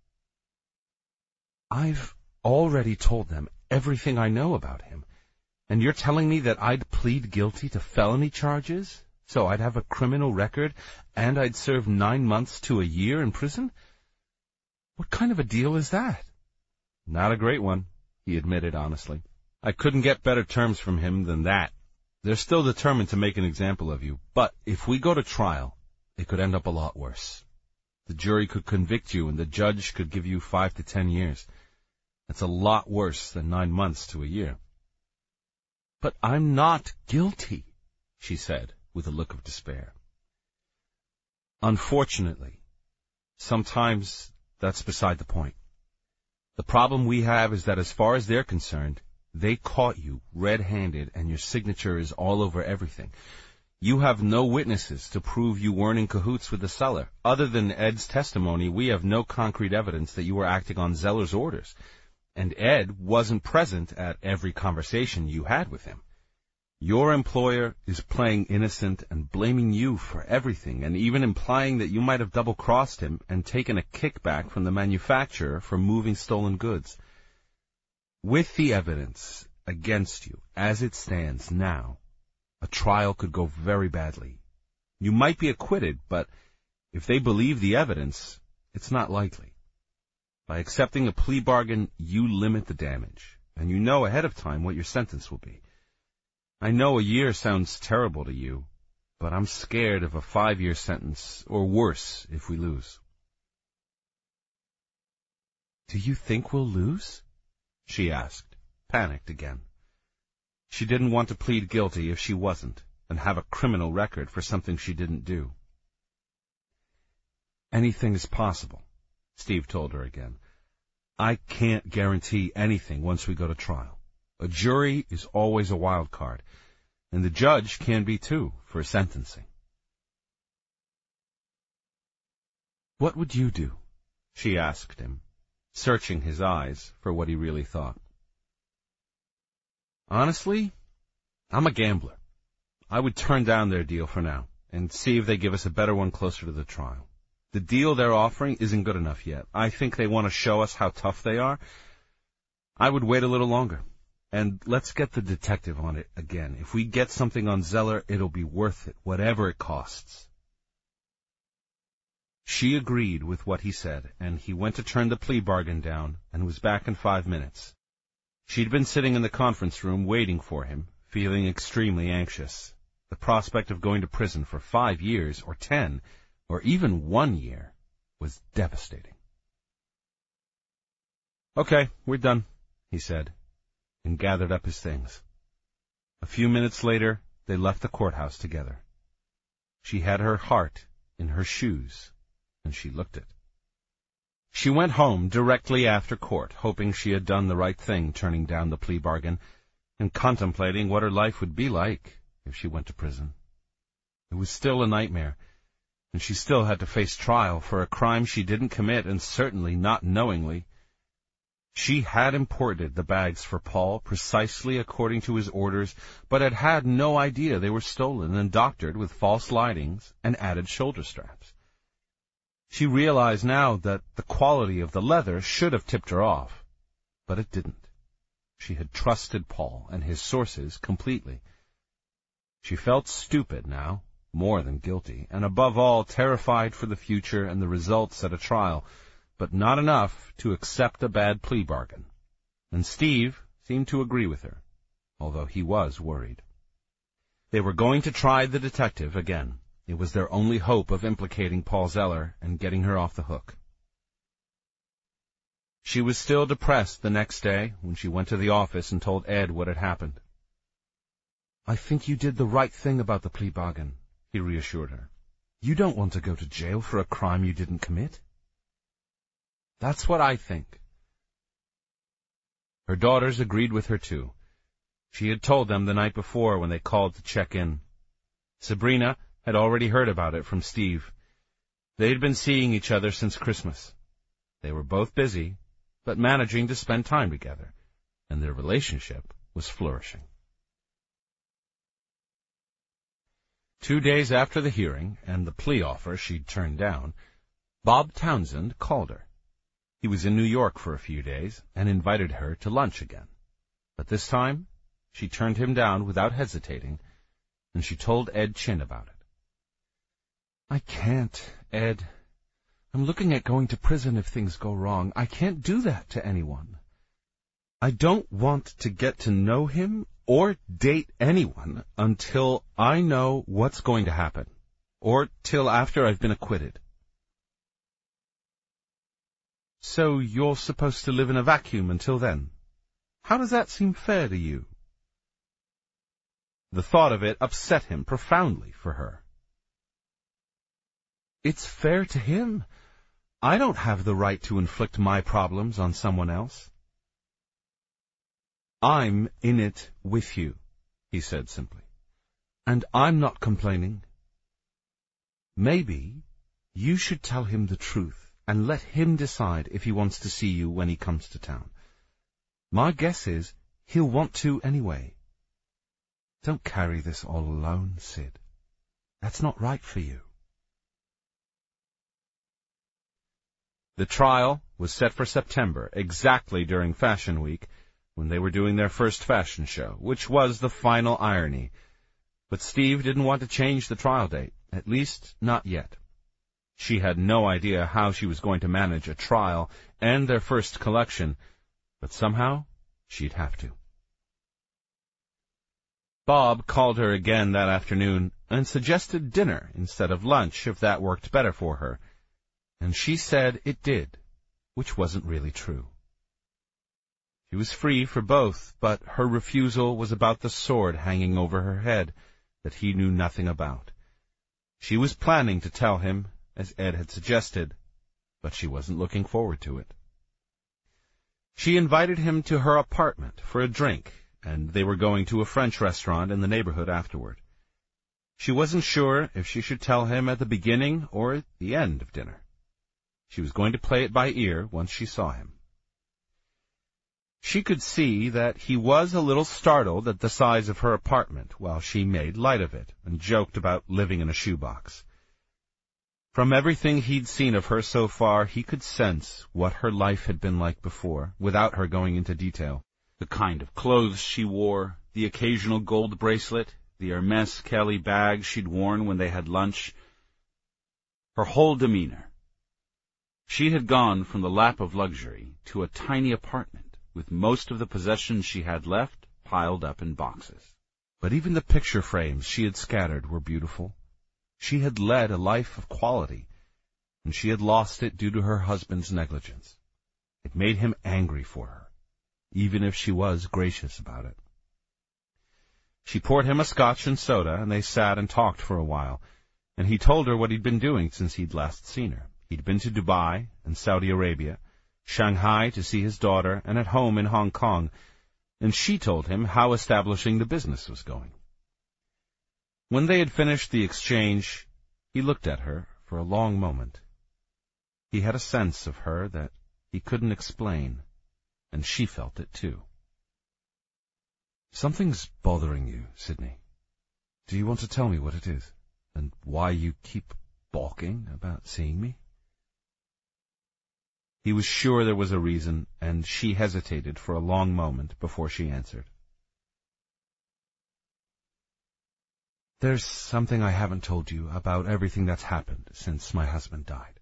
"I've already told them everything I know about him, and you're telling me that I'd plead guilty to felony charges? So I'd have a criminal record, and I'd serve nine months to a year in prison? What kind of a deal is that?" "Not a great one," he admitted honestly. "I couldn't get better terms from him than that. They're still determined to make an example of you, but if we go to trial, it could end up a lot worse. The jury could convict you, and the judge could give you five to ten years. That's a lot worse than nine months to a year." "But I'm not guilty," she said, with a look of despair. "Unfortunately, sometimes that's beside the point. The problem we have is that as far as they're concerned, They caught you red-handed, and your signature is all over everything. You have no witnesses to prove you weren't in cahoots with the seller. Other than Ed's testimony, we have no concrete evidence that you were acting on Zeller's orders. And Ed wasn't present at every conversation you had with him. Your employer is playing innocent and blaming you for everything, and even implying that you might have double-crossed him and taken a kickback from the manufacturer for moving stolen goods. With the evidence against you as it stands now, a trial could go very badly. You might be acquitted, but if they believe the evidence, it's not likely. By accepting a plea bargain, you limit the damage, and you know ahead of time what your sentence will be. I know a year sounds terrible to you, but I'm scared of a five-year sentence, or worse, if we lose. Do you think we'll lose? She asked, panicked again. She didn't want to plead guilty if she wasn't, and have a criminal record for something she didn't do. Anything is possible, Steve told her again. I can't guarantee anything once we go to trial. A jury is always a wild card, and the judge can be too for sentencing. What would you do? She asked him, searching his eyes for what he really thought. Honestly, I'm a gambler. I would turn down their deal for now and see if they give us a better one closer to the trial. The deal they're offering isn't good enough yet. I think they want to show us how tough they are. I would wait a little longer. And let's get the detective on it again. If we get something on Zeller, it'll be worth it, whatever it costs. She agreed with what he said, and he went to turn the plea bargain down and was back in five minutes. She'd been sitting in the conference room waiting for him, feeling extremely anxious. The prospect of going to prison for five years, or ten, or even one year, was devastating. Okay, we're done, he said, and gathered up his things. A few minutes later, they left the courthouse together. She had her heart in her shoes, and she looked it. She went home directly after court, hoping she had done the right thing turning down the plea bargain, and contemplating what her life would be like if she went to prison. It was still a nightmare, and she still had to face trial for a crime she didn't commit, and certainly not knowingly. She had imported the bags for Paul precisely according to his orders, but had had no idea they were stolen and doctored with false linings and added shoulder straps. She realized now that the quality of the leather should have tipped her off, but it didn't. She had trusted Paul and his sources completely. She felt stupid now, more than guilty, and above all terrified for the future and the results at a trial, but not enough to accept a bad plea bargain. And Steve seemed to agree with her, although he was worried. They were going to try the detective again. It was their only hope of implicating Paul Zeller and getting her off the hook. She was still depressed the next day when she went to the office and told Ed what had happened. I think you did the right thing about the plea bargain, he reassured her. You don't want to go to jail for a crime you didn't commit. That's what I think. Her daughters agreed with her too. She had told them the night before when they called to check in. Sabrina had already heard about it from Steve. They had been seeing each other since Christmas. They were both busy, but managing to spend time together, and their relationship was flourishing. Two days after the hearing and the plea offer she'd turned down, Bob Townsend called her. He was in New York for a few days and invited her to lunch again. But this time, she turned him down without hesitating, and she told Ed Chin about it. I can't, Ed. I'm looking at going to prison if things go wrong. I can't do that to anyone. I don't want to get to know him or date anyone until I know what's going to happen, or till after I've been acquitted. So you're supposed to live in a vacuum until then? How does that seem fair to you? The thought of it upset him profoundly for her. It's fair to him. I don't have the right to inflict my problems on someone else. I'm in it with you, he said simply. And I'm not complaining. Maybe you should tell him the truth and let him decide if he wants to see you when he comes to town. My guess is he'll want to anyway. Don't carry this all alone, Sid. That's not right for you. The trial was set for September, exactly during Fashion Week, when they were doing their first fashion show, which was the final irony. But Steve didn't want to change the trial date, at least not yet. She had no idea how she was going to manage a trial and their first collection, but somehow she'd have to. Bob called her again that afternoon and suggested dinner instead of lunch if that worked better for her, and she said it did, which wasn't really true. She was free for both, but her refusal was about the sword hanging over her head that he knew nothing about. She was planning to tell him, as Ed had suggested, but she wasn't looking forward to it. She invited him to her apartment for a drink, and they were going to a French restaurant in the neighborhood afterward. She wasn't sure if she should tell him at the beginning or at the end of dinner. She was going to play it by ear once she saw him. She could see that he was a little startled at the size of her apartment while she made light of it and joked about living in a shoebox. From everything he'd seen of her so far, he could sense what her life had been like before, without her going into detail. The kind of clothes she wore, the occasional gold bracelet, the Hermes Kelly bag she'd worn when they had lunch. Her whole demeanor. She had gone from the lap of luxury to a tiny apartment, with most of the possessions she had left piled up in boxes. But even the picture frames she had scattered were beautiful. She had led a life of quality, and she had lost it due to her husband's negligence. It made him angry for her, even if she was gracious about it. She poured him a scotch and soda, and they sat and talked for a while, and he told her what he'd been doing since he'd last seen her. He'd been to Dubai and Saudi Arabia, Shanghai to see his daughter, and at home in Hong Kong, and she told him how establishing the business was going. When they had finished the exchange, he looked at her for a long moment. He had a sense of her that he couldn't explain, and she felt it too. Something's bothering you, Sydney. Do you want to tell me what it is, and why you keep balking about seeing me? He was sure there was a reason, and she hesitated for a long moment before she answered. There's something I haven't told you about everything that's happened since my husband died.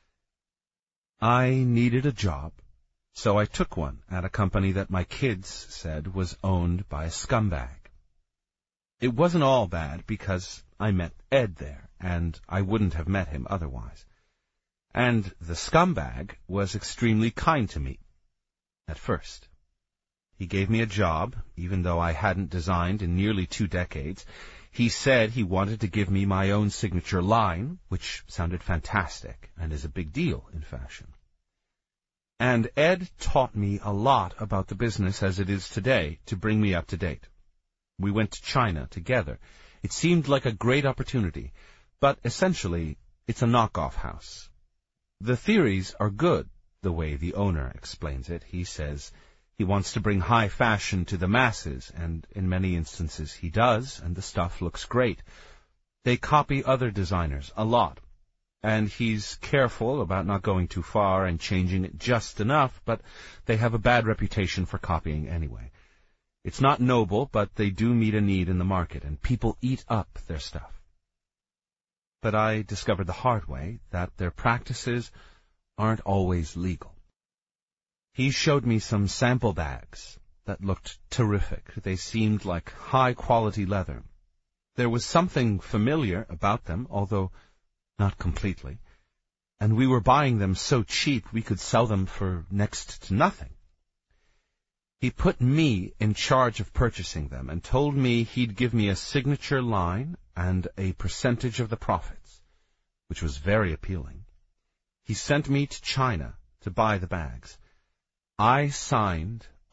I needed a job, so I took one at a company that my kids said was owned by a scumbag. It wasn't all bad because I met Ed there, and I wouldn't have met him otherwise. And the scumbag was extremely kind to me, at first. He gave me a job, even though I hadn't designed in nearly two decades. He said he wanted to give me my own signature line, which sounded fantastic and is a big deal in fashion. And Ed taught me a lot about the business as it is today to bring me up to date. We went to China together. It seemed like a great opportunity, but essentially it's a knockoff house. The theories are good, the way the owner explains it. He says he wants to bring high fashion to the masses, and in many instances he does, and the stuff looks great. They copy other designers a lot, and he's careful about not going too far and changing it just enough, but they have a bad reputation for copying anyway. It's not noble, but they do meet a need in the market, and people eat up their stuff. But I discovered the hard way that their practices aren't always legal. He showed me some sample bags that looked terrific. They seemed like high-quality leather. There was something familiar about them, although not completely, and we were buying them so cheap we could sell them for next to nothing. He put me in charge of purchasing them and told me he'd give me a signature line and a percentage of the profits, which was very appealing. He sent me to China to buy the bags. I signed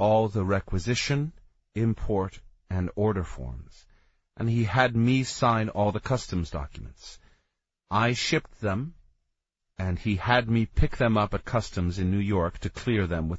all the requisition, import, and order forms, and he had me sign all the customs documents. I shipped them, and he had me pick them up at customs in New York to clear them with